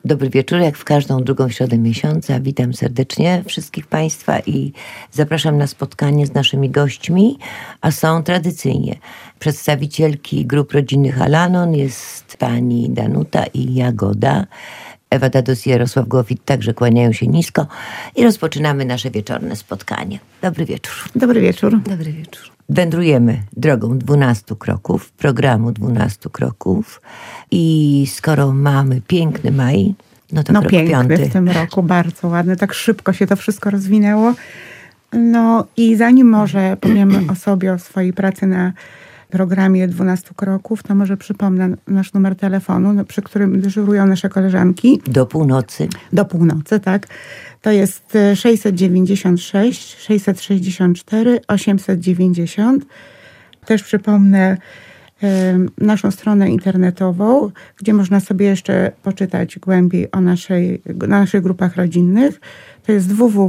Dobry wieczór, jak w każdą drugą środę miesiąca. Witam serdecznie wszystkich Państwa i zapraszam na spotkanie z naszymi gośćmi, a są tradycyjnie przedstawicielki grup rodzinnych Al-Anon, jest pani Danuta i Jagoda. Ewa Dados i Jarosław Głowit także kłaniają się nisko i rozpoczynamy nasze wieczorne spotkanie. Dobry wieczór. Dobry wieczór. Dobry wieczór. Wędrujemy drogą 12 kroków, programu 12 kroków i skoro mamy piękny maj, no to krok piękny 5. w tym roku, bardzo ładny, tak szybko się to wszystko rozwinęło. No i zanim może powiemy o sobie, o swojej pracy na programie 12 kroków, to może przypomnę nasz numer telefonu, przy którym dyżurują nasze koleżanki. Do północy. Do północy, tak. To jest 696 664 890. Też przypomnę naszą stronę internetową, gdzie można sobie jeszcze poczytać głębiej o naszych grupach rodzinnych. To jest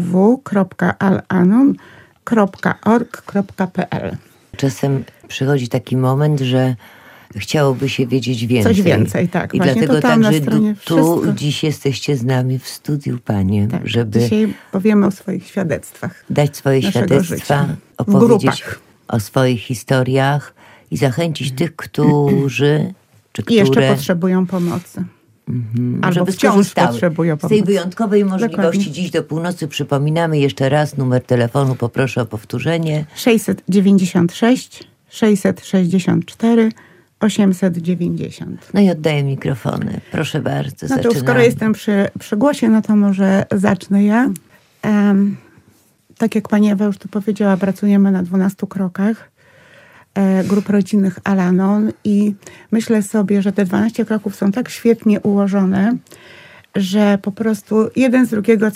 www.alanon.org.pl. Czasem przychodzi taki moment, że chciałoby się wiedzieć więcej. Coś więcej, tak. I właśnie dlatego tam także tu wszystko. dziś jesteście z nami w studiu, panie, Tak, żeby dzisiaj powiemy o swoich świadectwach. dać swoje świadectwa, życia. opowiedzieć o swoich historiach i zachęcić tych, którzy czy I jeszcze które potrzebują pomocy. Albo żeby wciąż skorzystały potrzebują z pomocy. tej wyjątkowej możliwości. Dokładnie. Dziś do północy przypominamy jeszcze raz numer telefonu, poproszę o powtórzenie. 696 664 890. No i oddaję mikrofony. Proszę bardzo, No to zaczynamy. skoro jestem przy głosie, no to może zacznę ja. Tak jak pani Ewa już tu powiedziała, pracujemy na 12 krokach grup rodzinnych Al-Anon i myślę sobie, że te 12 kroków są tak świetnie ułożone, że po prostu jeden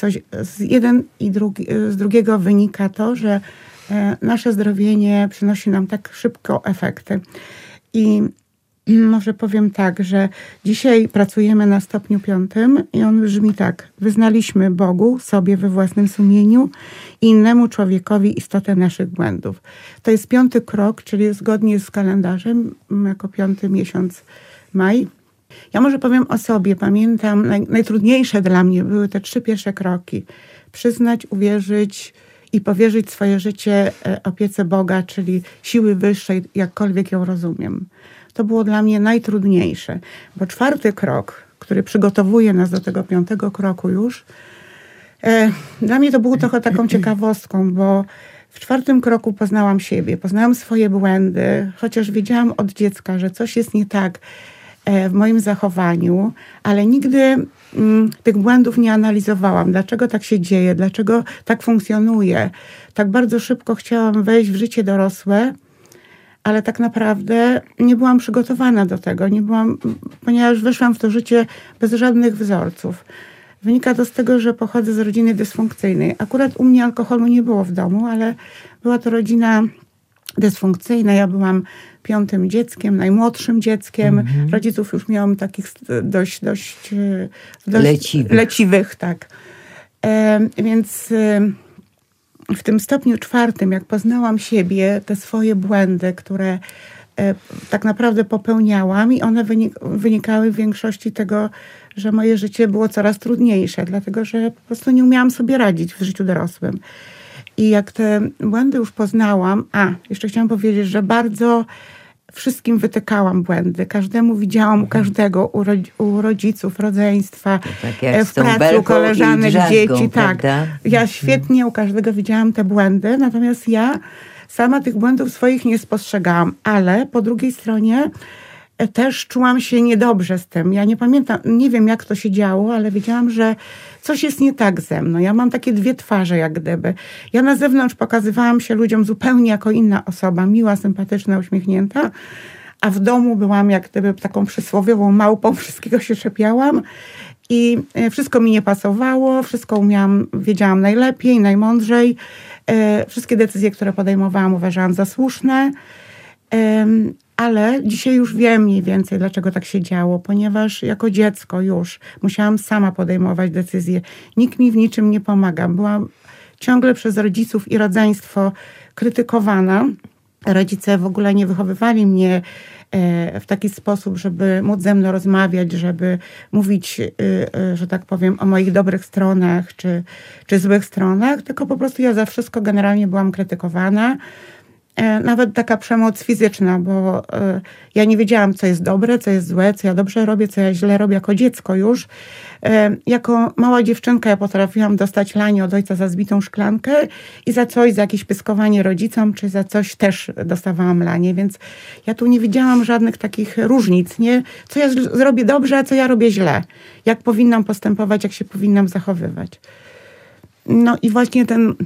z drugiego wynika to, że nasze zdrowienie przynosi nam tak szybko efekty. I może powiem tak, że dzisiaj pracujemy na stopniu 5 i on brzmi tak. Wyznaliśmy Bogu, sobie we własnym sumieniu i innemu człowiekowi istotę naszych błędów. To jest 5 krok, czyli zgodnie z kalendarzem, jako 5 miesiąc maj. Ja może powiem o sobie. Pamiętam, najtrudniejsze dla mnie były te 3 pierwsze kroki. Przyznać, uwierzyć i powierzyć swoje życie opiece Boga, czyli siły wyższej, jakkolwiek ją rozumiem. To było dla mnie najtrudniejsze, bo 4 krok, który przygotowuje nas do tego 5 kroku już, dla mnie to było trochę taką ciekawostką, bo w 4 kroku poznałam siebie, poznałam swoje błędy, chociaż wiedziałam od dziecka, że coś jest nie tak w moim zachowaniu, ale nigdy tych błędów nie analizowałam. Dlaczego tak się dzieje? Dlaczego tak funkcjonuje? Tak bardzo szybko chciałam wejść w życie dorosłe, ale tak naprawdę nie byłam przygotowana do tego. Ponieważ weszłam w to życie bez żadnych wzorców. Wynika to z tego, że pochodzę z rodziny dysfunkcyjnej. Akurat u mnie alkoholu nie było w domu, ale była to rodzina dysfunkcyjna. Ja byłam 5. dzieckiem, najmłodszym dzieckiem. Rodziców już miałam takich dość leciwych, tak. Więc w tym stopniu 4, jak poznałam siebie, te swoje błędy, które tak naprawdę popełniałam i one wynikały w większości tego, że moje życie było coraz trudniejsze, dlatego że po prostu nie umiałam sobie radzić w życiu dorosłym. I jak te błędy już poznałam, jeszcze chciałam powiedzieć, że bardzo wszystkim wytykałam błędy. Każdemu widziałam, u każdego, u rodziców, rodzeństwa, tak w pracy, u koleżanek, dzieci. Tak. Prawda? Ja świetnie u każdego widziałam te błędy, natomiast ja sama tych błędów swoich nie spostrzegałam, ale po drugiej stronie też czułam się niedobrze z tym. Ja nie pamiętam, nie wiem jak to się działo, ale wiedziałam, że coś jest nie tak ze mną. Ja mam takie 2 twarze jak gdyby. Ja na zewnątrz pokazywałam się ludziom zupełnie jako inna osoba, miła, sympatyczna, uśmiechnięta, a w domu byłam jak gdyby taką przysłowiową małpą, wszystkiego się czepiałam i wszystko mi nie pasowało, wszystko wiedziałam najlepiej, najmądrzej. Wszystkie decyzje, które podejmowałam, uważałam za słuszne. Ale dzisiaj już wiem mniej więcej, dlaczego tak się działo, ponieważ jako dziecko już musiałam sama podejmować decyzje. Nikt mi w niczym nie pomagał. Byłam ciągle przez rodziców i rodzeństwo krytykowana Rodzice w ogóle nie wychowywali mnie w taki sposób, żeby móc ze mną rozmawiać, żeby mówić, że tak powiem, o moich dobrych stronach czy złych stronach, tylko po prostu ja za wszystko generalnie byłam krytykowana. Nawet taka przemoc fizyczna, bo ja nie wiedziałam, co jest dobre, co jest złe, co ja dobrze robię, co ja źle robię jako dziecko już. Jako mała dziewczynka ja potrafiłam dostać lanie od ojca za zbitą szklankę i za coś, za jakieś pyskowanie rodzicom, czy za coś też dostawałam lanie, więc ja tu nie widziałam żadnych takich różnic, nie? Co ja zrobię dobrze, a co ja robię źle. Jak powinnam postępować, jak się powinnam zachowywać. No i właśnie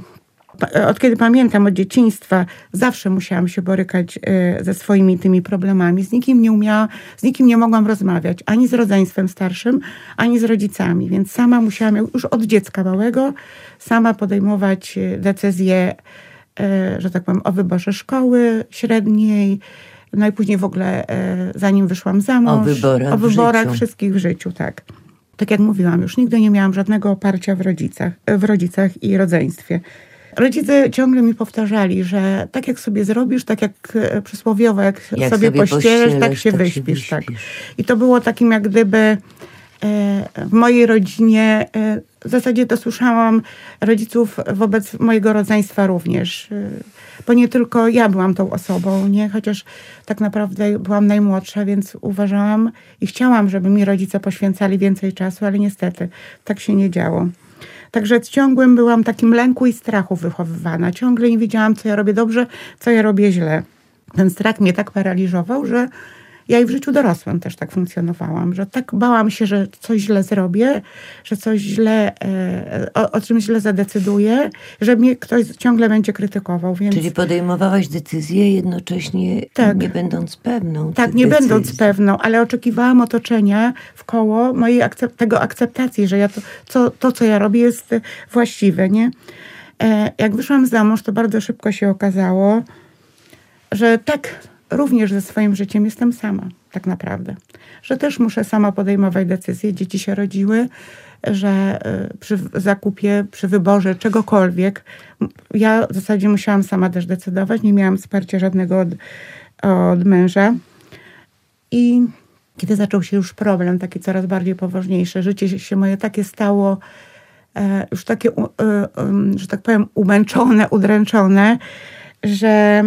od kiedy pamiętam, od dzieciństwa, zawsze musiałam się borykać ze swoimi tymi problemami. Z nikim nie mogłam rozmawiać. Ani z rodzeństwem starszym, ani z rodzicami. Więc sama musiałam już od dziecka małego sama podejmować decyzje, że tak powiem, o wyborze szkoły średniej. No i później w ogóle, zanim wyszłam za mąż. O wyborach wszystkich w życiu, tak. Tak jak mówiłam, już nigdy nie miałam żadnego oparcia w rodzicach i rodzeństwie. Rodzice ciągle mi powtarzali, że tak jak sobie zrobisz, tak jak przysłowiowo, jak sobie pościelesz, tak się wyśpisz. Tak. I to było takim jak gdyby w mojej rodzinie, w zasadzie to słyszałam rodziców wobec mojego rodzeństwa również. Bo nie tylko ja byłam tą osobą, nie? Chociaż tak naprawdę byłam najmłodsza, więc uważałam i chciałam, żeby mi rodzice poświęcali więcej czasu, ale niestety tak się nie działo. Także ciągłym byłam takim lęku i strachu wychowywana. Ciągle nie wiedziałam, co ja robię dobrze, co ja robię źle. Ten strach mnie tak paraliżował, że ja i w życiu dorosłym też tak funkcjonowałam, że tak bałam się, że coś źle zrobię, że coś źle, o czymś źle zadecyduję, że mnie ktoś ciągle będzie krytykował. Więc... Czyli podejmowałaś decyzję jednocześnie nie będąc pewną. Tak, nie będąc pewną, ale oczekiwałam otoczenia wkoło mojej akceptacji, że ja to, co ja robię, jest właściwe, nie? Jak wyszłam za mąż, to bardzo szybko się okazało, że tak również ze swoim życiem jestem sama, tak naprawdę. Że też muszę sama podejmować decyzje. Dzieci się rodziły, że przy zakupie, przy wyborze czegokolwiek, ja w zasadzie musiałam sama też decydować. Nie miałam wsparcia żadnego od męża. I kiedy zaczął się już problem, taki coraz bardziej poważniejszy, życie się moje takie stało, już takie, że tak powiem, umęczone, udręczone, że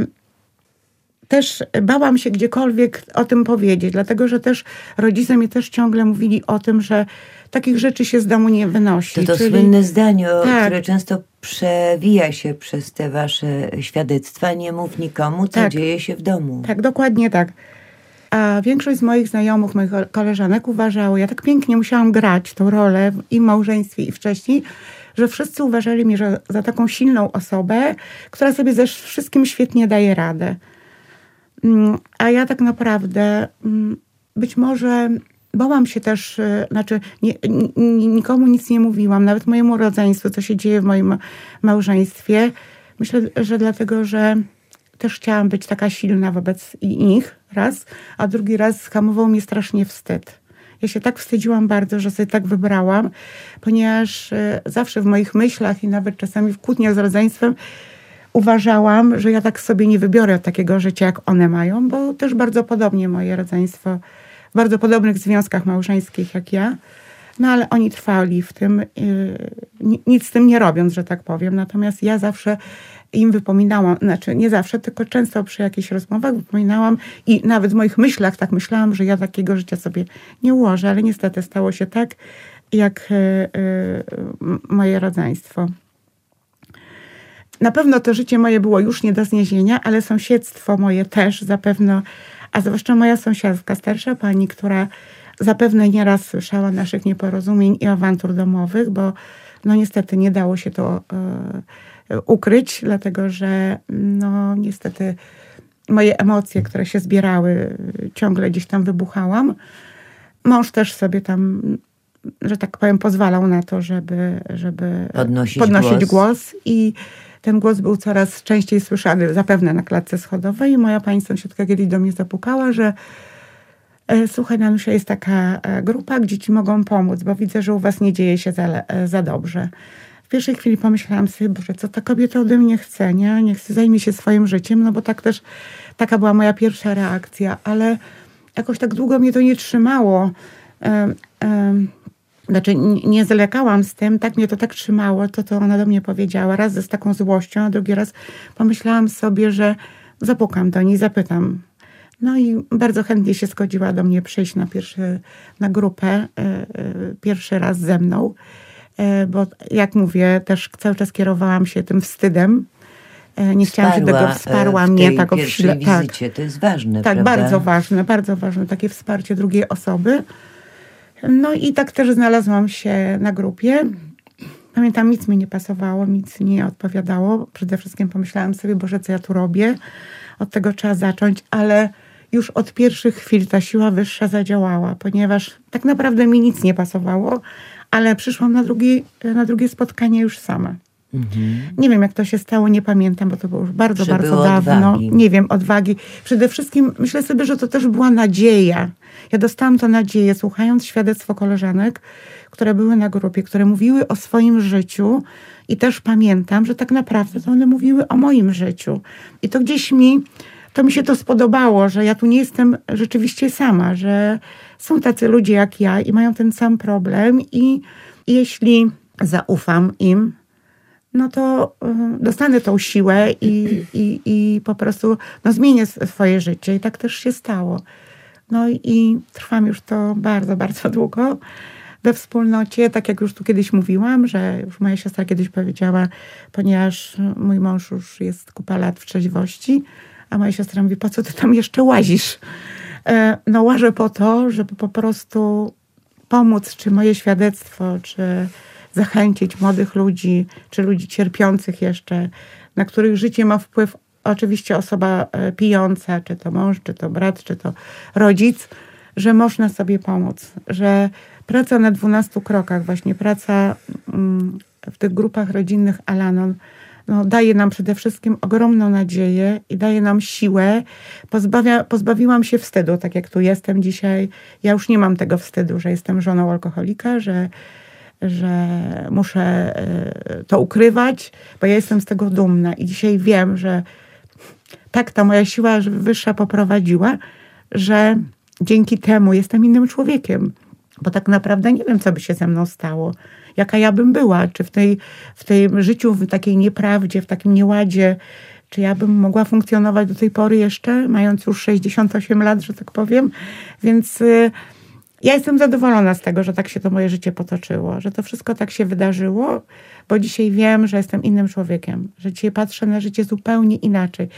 też bałam się gdziekolwiek o tym powiedzieć, dlatego że też rodzice mi też ciągle mówili o tym, że takich rzeczy się z domu nie wynosi. To słynne zdanie, które często przewija się przez te wasze świadectwa. Nie mów nikomu, co dzieje się w domu. Tak, dokładnie tak. A większość z moich znajomych, moich koleżanek uważało, ja tak pięknie musiałam grać tą rolę i w małżeństwie i wcześniej, że wszyscy uważali mnie za taką silną osobę, która sobie ze wszystkim świetnie daje radę. A ja tak naprawdę być może bałam się też, nikomu nic nie mówiłam, nawet mojemu rodzeństwu, co się dzieje w moim małżeństwie. Myślę, że dlatego, że też chciałam być taka silna wobec nich, raz, a drugi raz hamował mnie strasznie wstyd. Ja się tak wstydziłam bardzo, że sobie tak wybrałam, ponieważ zawsze w moich myślach i nawet czasami w kłótniach z rodzeństwem uważałam, że ja tak sobie nie wybiorę takiego życia, jak one mają, bo też bardzo podobnie moje rodzeństwo, w bardzo podobnych związkach małżeńskich jak ja. No ale oni trwali w tym, nic z tym nie robiąc, że tak powiem. Natomiast ja zawsze im wypominałam, nie zawsze, tylko często przy jakichś rozmowach wypominałam i nawet w moich myślach tak myślałam, że ja takiego życia sobie nie ułożę, ale niestety stało się tak, jak moje rodzeństwo. Na pewno to życie moje było już nie do zniesienia, ale sąsiedztwo moje też zapewne, a zwłaszcza moja sąsiadka, starsza pani, która zapewne nieraz słyszała naszych nieporozumień i awantur domowych, bo no niestety nie dało się to ukryć, dlatego że no niestety moje emocje, które się zbierały, ciągle gdzieś tam wybuchałam. Mąż też sobie tam, że tak powiem, pozwalał na to, żeby podnosić głos i ten głos był coraz częściej słyszany, zapewne na klatce schodowej. I moja pani sąsiadka kiedyś do mnie zapukała, że słuchaj, Nanusia, jest taka grupa, gdzie ci mogą pomóc, bo widzę, że u was nie dzieje się za dobrze. w pierwszej chwili pomyślałam sobie, Boże, co ta kobieta ode mnie chce, nie? Niech zajmie się swoim życiem, no bo tak też, taka była moja pierwsza reakcja, ale jakoś tak długo mnie to nie trzymało. Znaczy nie zlekałam z tym, tak mnie to tak trzymało, to co ona do mnie powiedziała. Raz z taką złością, a drugi raz pomyślałam sobie, że zapukam do niej, zapytam. No i bardzo chętnie się zgodziła do mnie przyjść na grupę pierwszy raz ze mną. Bo jak mówię, też cały czas kierowałam się tym wstydem. Nie chciałam, żeby tego wsparła mnie tak o pierwszej wizycie. To jest ważne, tak, prawda? bardzo ważne, takie wsparcie drugiej osoby. No i tak też znalazłam się na grupie. Pamiętam, nic mi nie pasowało, nic nie odpowiadało. Przede wszystkim pomyślałam sobie, Boże, co ja tu robię? Od tego trzeba zacząć, ale już od pierwszych chwil ta siła wyższa zadziałała, ponieważ tak naprawdę mi nic nie pasowało, ale przyszłam na drugie spotkanie już sama. Nie wiem, jak to się stało, nie pamiętam, bo to było już bardzo dawno. Odwagi. Nie wiem, odwagi. Przede wszystkim myślę sobie, że to też była nadzieja. Ja dostałam tę nadzieję, słuchając świadectwo koleżanek, które były na grupie, które mówiły o swoim życiu i też pamiętam, że tak naprawdę to one mówiły o moim życiu. I to gdzieś mi się to spodobało, że ja tu nie jestem rzeczywiście sama, że są tacy ludzie jak ja i mają ten sam problem i jeśli zaufam im, no to dostanę tą siłę i po prostu zmienię swoje życie. I tak też się stało. No i trwam już to bardzo, bardzo długo we wspólnocie. Tak jak już tu kiedyś mówiłam, że już moja siostra kiedyś powiedziała, ponieważ mój mąż już jest kupa lat w trzeźwości, a moja siostra mówi, po co ty tam jeszcze łazisz? No łażę po to, żeby po prostu pomóc, czy moje świadectwo, czy zachęcić młodych ludzi, czy ludzi cierpiących jeszcze, na których życie ma wpływ oczywiście osoba pijąca, czy to mąż, czy to brat, czy to rodzic, że można sobie pomóc, że praca na 12 krokach, właśnie praca w tych grupach rodzinnych Al-Anon, no, daje nam przede wszystkim ogromną nadzieję i daje nam siłę. Pozbawiłam się wstydu, tak jak tu jestem dzisiaj. Ja już nie mam tego wstydu, że jestem żoną alkoholika, że muszę to ukrywać, bo ja jestem z tego dumna i dzisiaj wiem, że tak ta moja siła wyższa poprowadziła, że dzięki temu jestem innym człowiekiem, bo tak naprawdę nie wiem, co by się ze mną stało, jaka ja bym była, czy w tym życiu, w takiej nieprawdzie, w takim nieładzie, czy ja bym mogła funkcjonować do tej pory jeszcze, mając już 68 lat, że tak powiem, więc ja jestem zadowolona z tego, że tak się to moje życie potoczyło, że to wszystko tak się wydarzyło, bo dzisiaj wiem, że jestem innym człowiekiem, że dzisiaj patrzę na życie zupełnie inaczej,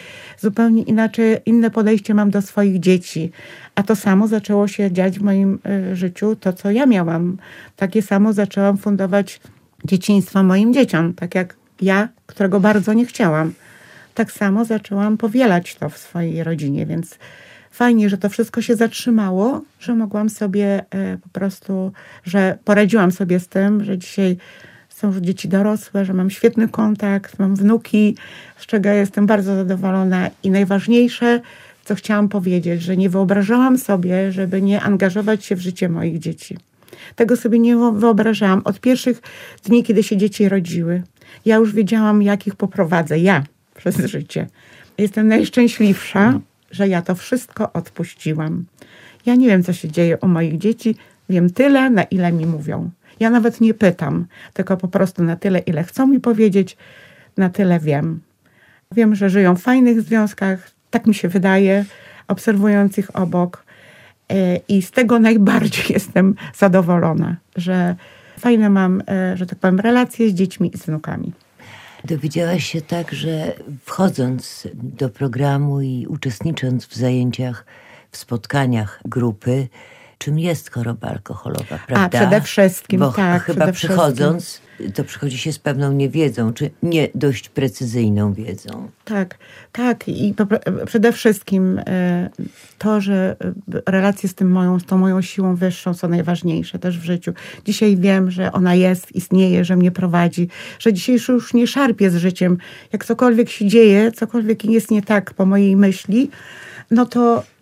inne podejście mam do swoich dzieci, a to samo zaczęło się dziać w moim życiu, to co ja miałam. Takie samo zaczęłam fundować dzieciństwo moim dzieciom, tak jak ja, którego bardzo nie chciałam. Tak samo zaczęłam powielać to w swojej rodzinie, więc fajnie, że to wszystko się zatrzymało, że mogłam sobie po prostu, że poradziłam sobie z tym, że dzisiaj są już dzieci dorosłe, że mam świetny kontakt, mam wnuki, z czego jestem bardzo zadowolona. I najważniejsze, co chciałam powiedzieć, że nie wyobrażałam sobie, żeby nie angażować się w życie moich dzieci. Tego sobie nie wyobrażałam. Od pierwszych dni, kiedy się dzieci rodziły, ja już wiedziałam, jak ich poprowadzę, ja przez życie. Jestem najszczęśliwsza, że ja to wszystko odpuściłam. Ja nie wiem, co się dzieje u moich dzieci. Wiem tyle, na ile mi mówią. Ja nawet nie pytam, tylko po prostu na tyle, ile chcą mi powiedzieć, na tyle wiem. Wiem, że żyją w fajnych związkach, tak mi się wydaje, obserwując ich obok. I z tego najbardziej jestem zadowolona, że fajne mam, że tak powiem, relacje z dziećmi i z wnukami. Dowiedziałaś się tak, że wchodząc do programu i uczestnicząc w zajęciach, w spotkaniach grupy, czym jest choroba alkoholowa, prawda? A, przede wszystkim, bo tak. chyba przychodząc, to przychodzi się z pewną niewiedzą, czy nie dość precyzyjną wiedzą. Tak. I przede wszystkim to, że relacje z tą moją siłą wyższą są najważniejsze też w życiu. Dzisiaj wiem, że ona jest, istnieje, że mnie prowadzi, że dzisiaj już nie szarpię z życiem. Jak cokolwiek się dzieje, cokolwiek jest nie tak po mojej myśli, no to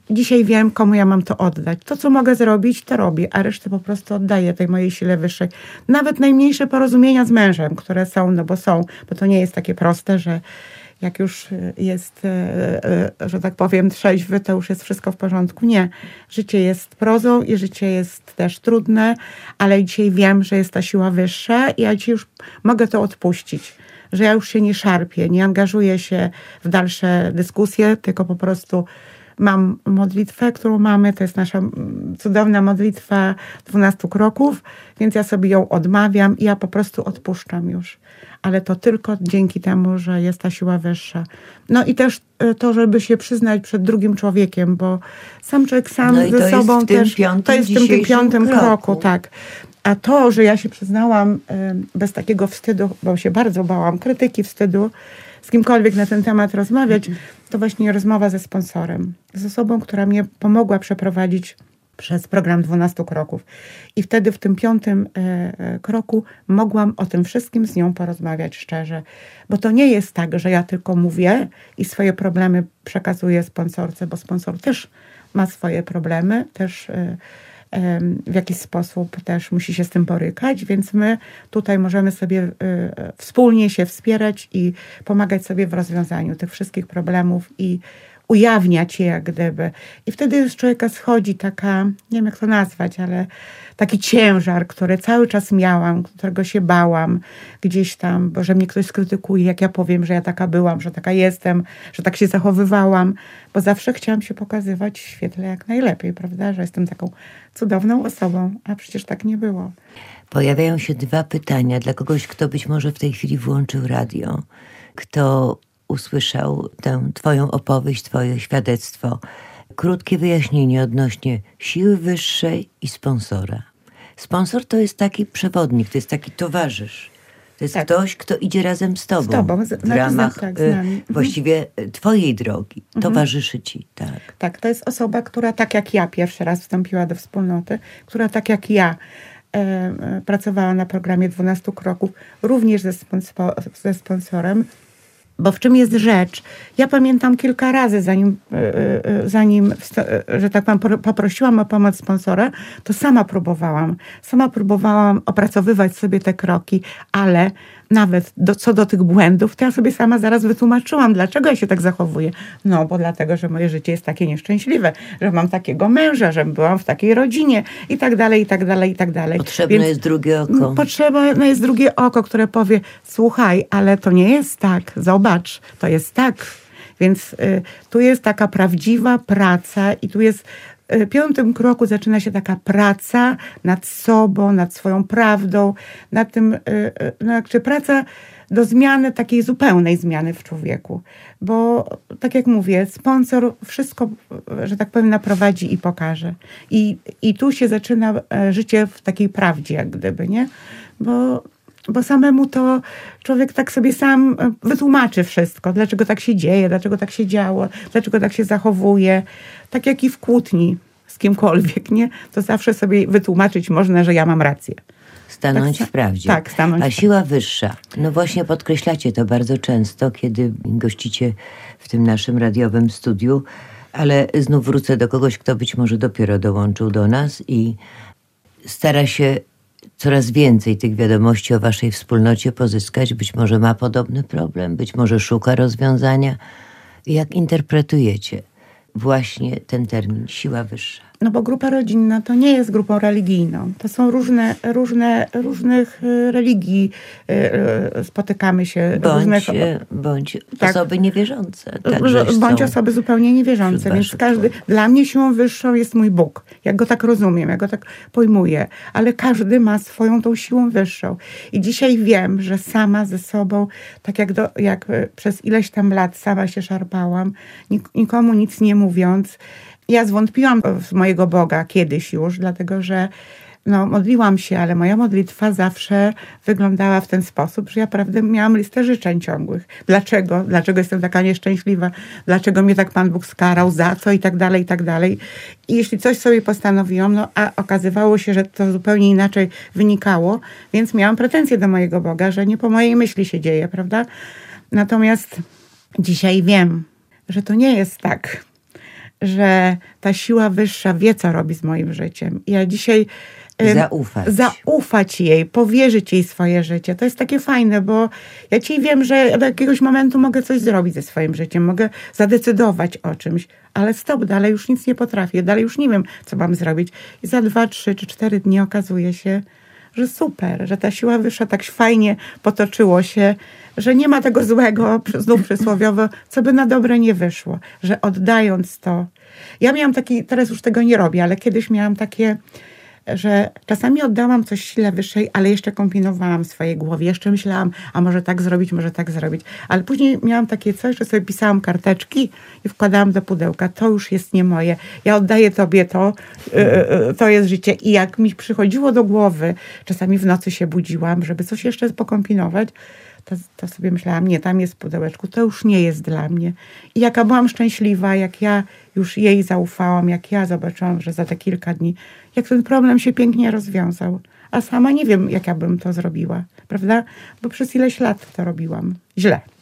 dzisiaj wiem, komu ja mam to oddać. To, co mogę zrobić, to robię, a resztę po prostu oddaję tej mojej sile wyższej. Nawet najmniejsze porozumienia z mężem, które są, no bo są, bo to nie jest takie proste, że jak już jest, że tak powiem, trzeźwy, to już jest wszystko w porządku. Nie. Życie jest prozą i życie jest też trudne, ale dzisiaj wiem, że jest ta siła wyższa i ja dzisiaj już mogę to odpuścić. Że ja już się nie szarpię, nie angażuję się w dalsze dyskusje, tylko po prostu mam modlitwę, którą mamy, to jest nasza cudowna modlitwa 12 kroków, więc ja sobie ją odmawiam i ja po prostu odpuszczam już. Ale to tylko dzięki temu, że jest ta siła wyższa. No i też to, żeby się przyznać przed drugim człowiekiem, bo sam człowiek sam ze sobą też... To jest w tym piątym kroku, tak. A to, że ja się przyznałam bez takiego wstydu, bo się bardzo bałam krytyki, wstydu, z kimkolwiek na ten temat rozmawiać, to właśnie rozmowa ze sponsorem. Z osobą, która mnie pomogła przeprowadzić przez program 12 kroków. I wtedy w tym 5. kroku mogłam o tym wszystkim z nią porozmawiać szczerze. Bo to nie jest tak, że ja tylko mówię i swoje problemy przekazuję sponsorce, bo sponsor też ma swoje problemy, też w jakiś sposób też musi się z tym borykać, więc my tutaj możemy sobie wspólnie się wspierać i pomagać sobie w rozwiązaniu tych wszystkich problemów i ujawniać je jak gdyby. I wtedy z człowieka schodzi taka, nie wiem jak to nazwać, ale taki ciężar, który cały czas miałam, którego się bałam gdzieś tam, bo że mnie ktoś skrytykuje, jak ja powiem, że ja taka byłam, że taka jestem, że tak się zachowywałam, bo zawsze chciałam się pokazywać w świetle jak najlepiej, prawda, że jestem taką cudowną osobą, a przecież tak nie było. Pojawiają się 2 pytania dla kogoś, kto być może w tej chwili włączył radio, kto usłyszał tę twoją opowieść, twoje świadectwo. Krótkie wyjaśnienie odnośnie siły wyższej i sponsora. Sponsor to jest taki przewodnik, to jest taki towarzysz. To jest ktoś, kto idzie razem z tobą. Z tobą, w ramach z nami. właściwie twojej drogi. Towarzyszy ci, tak. Tak, to jest osoba, która tak jak ja pierwszy raz wstąpiła do wspólnoty, która tak jak ja pracowała na programie 12 kroków, również ze sponsorem. Bo w czym jest rzecz? Ja pamiętam kilka razy, zanim że tak powiem, poprosiłam o pomoc sponsora, to sama próbowałam opracowywać sobie te kroki, ale nawet co do tych błędów, to ja sobie sama zaraz wytłumaczyłam, dlaczego ja się tak zachowuję. No, bo dlatego, że moje życie jest takie nieszczęśliwe, że mam takiego męża, że byłam w takiej rodzinie i tak dalej, i tak dalej, i tak dalej. Potrzebne jest drugie oko. Potrzebne jest drugie oko, które powie, słuchaj, ale to nie jest tak, zobacz, to jest tak. Więc tu jest taka prawdziwa praca i tu jest w 5. kroku zaczyna się taka praca nad sobą, nad swoją prawdą, nad tym, znaczy praca do zmiany, takiej zupełnej zmiany w człowieku. Bo tak jak mówię, sponsor wszystko, że tak powiem, naprowadzi i pokaże. I tu się zaczyna życie w takiej prawdzie, jak gdyby, nie? Bo samemu to człowiek tak sobie sam wytłumaczy wszystko. Dlaczego tak się dzieje, dlaczego tak się działo, dlaczego tak się zachowuje. Tak jak i w kłótni z kimkolwiek, nie? To zawsze sobie wytłumaczyć można, że ja mam rację. Stanąć w prawdzie. Tak, stanąć. A siła wyższa. No właśnie podkreślacie to bardzo często, kiedy gościcie w tym naszym radiowym studiu, ale znów wrócę do kogoś, kto być może dopiero dołączył do nas i stara się coraz więcej tych wiadomości o waszej wspólnocie pozyskać. Być może ma podobny problem, być może szuka rozwiązania. Jak interpretujecie właśnie ten termin siła wyższa? No bo grupa rodzinna to nie jest grupą religijną. To są różnych religii spotykamy się. Bądź osoby niewierzące. Bądź osoby zupełnie niewierzące. Więc dla mnie siłą wyższą jest mój Bóg. Ja go tak rozumiem, ja go tak pojmuję. Ale każdy ma swoją tą siłą wyższą. I dzisiaj wiem, że sama ze sobą, tak jak przez ileś tam lat sama się szarpałam, nikomu nic nie mówiąc, ja zwątpiłam w mojego Boga kiedyś już, dlatego że modliłam się, ale moja modlitwa zawsze wyglądała w ten sposób, że ja prawdę miałam listę życzeń ciągłych. Dlaczego? Dlaczego jestem taka nieszczęśliwa? Dlaczego mnie tak Pan Bóg skarał? Za co? I tak dalej, i tak dalej. I jeśli coś sobie postanowiłam, a okazywało się, że to zupełnie inaczej wynikało, więc miałam pretensje do mojego Boga, że nie po mojej myśli się dzieje, prawda? Natomiast dzisiaj wiem, że to nie jest tak, że ta siła wyższa wie, co robi z moim życiem. I ja dzisiaj zaufać jej, powierzyć jej swoje życie. To jest takie fajne, bo ja dzisiaj wiem, że do jakiegoś momentu mogę coś zrobić ze swoim życiem, mogę zadecydować o czymś, ale stop, dalej już nic nie potrafię, dalej już nie wiem, co mam zrobić. I za 2, 3 czy 4 dni okazuje się, że super, że ta siła wyższa tak fajnie potoczyło się, że nie ma tego złego, znów przysłowiowo, co by na dobre nie wyszło. Że oddając to... Ja miałam taki, teraz już tego nie robię, ale kiedyś miałam takie, że czasami oddałam coś sile wyższej, ale jeszcze kombinowałam w swojej głowie. Jeszcze myślałam, a może tak zrobić, może tak zrobić. Ale później miałam takie coś, że sobie pisałam karteczki i wkładałam do pudełka. To już jest nie moje. Ja oddaję tobie to. To jest życie. I jak mi przychodziło do głowy, czasami w nocy się budziłam, żeby coś jeszcze pokombinować, to sobie myślałam, nie, tam jest w pudełeczku, to już nie jest dla mnie. I jaka byłam szczęśliwa, jak ja już jej zaufałam, jak ja zobaczyłam, że za te kilka dni, jak ten problem się pięknie rozwiązał. A sama nie wiem, jak ja bym to zrobiła, prawda? Bo przez ileś lat to robiłam źle.